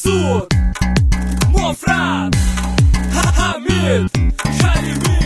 مسعود مفرد حمید کریمی.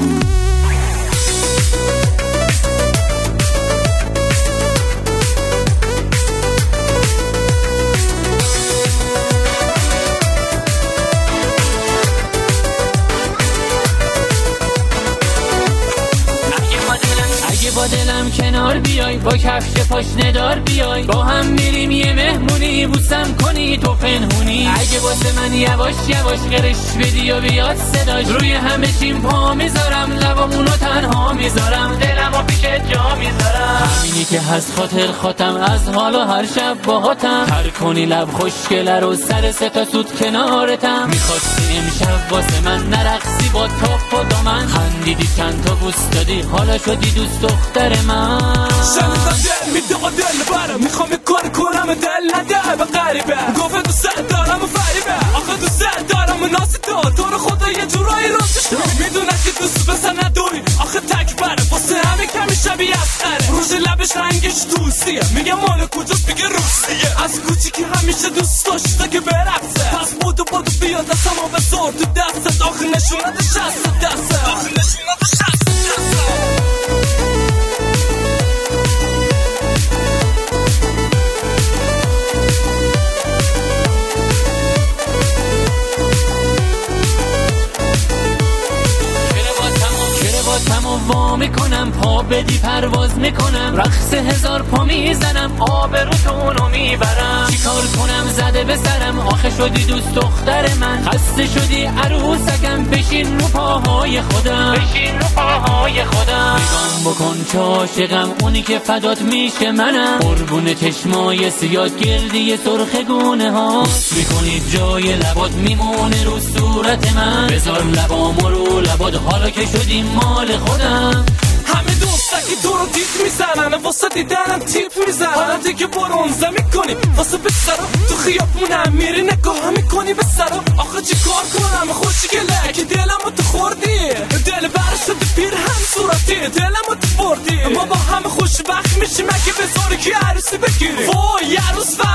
با دلم کنار بیای، با کفش پاشنه دار بیای، با هم میریم یه مهمونی، بوسم کنی تو پنهونی. اگه واسه من یواش یواش قرش بدی و بیاد صداش، روی همه چیم پا میذارم، لبامونو تنها میذارم، دلمو پیشت جا میذارم. همینی که هست خاطر خاتم، از حالا هر شب باهاتم، هر کنی لب خوشگله رو سر ستا سود کنارتم. میخواستی امشب واسه من نرقصی با تاپ و دامن، خندیدی چند تا بوس دادی، حالا شدی دوست دختر من. شنیدم دل میده و دل برم، میخوام یه کار کنم دل نده به غریبه، گفت دوست دارم و فریبه، آخه دوست دارم و ناسی تو رو خدا یه جورایی راستش رو میدونه که دوست بسن نداری، آخه تک بره واسه همه کمی شبیه اسقره، روش لبش رنگش دوستیه، میگه مال کجاست میگه روسیه، از کوچیکی همیشه دوست داشته که برقصه، پس بودو بیا دستمو بسار تو دستت، آخه نشونده شست دسته، آخه نشونده شست دسته. وا میکنم پا بدی پرواز میکنم، رقص هزار پا میزنم، آبروتونو میبرم. چیکار کنم زده به سرم، آخه شدی دوست دختر من، خسته شدی عروسکم، بشین رو پاهای خودم، بشین رو پاهای خودم. نگام بکن چه عاشقم، اونی که فدات میشه منم، قربون چشمای سیاد گردی سرخ گونه ها، میکنی جای لبات میمونه رو صورت من، بذار لبامو رو لبات حالا که شدی مال خودم. همه دوستکی تو رو دیپ میزنن، واسه دیدنم تیپ میزنن، حالا دیگه برونزه میکنی واسه بسرا، تو خیابونم میری نگاه میکنی به سرا، آخه چی کار کنم خوشگله که دلمو تو خوردی، دل بر شده پیر هم صورتی، دلمو تو بردی، ما با هم خوشبخت میشیم اگه بذاری که عروسی بگیری، وای عروس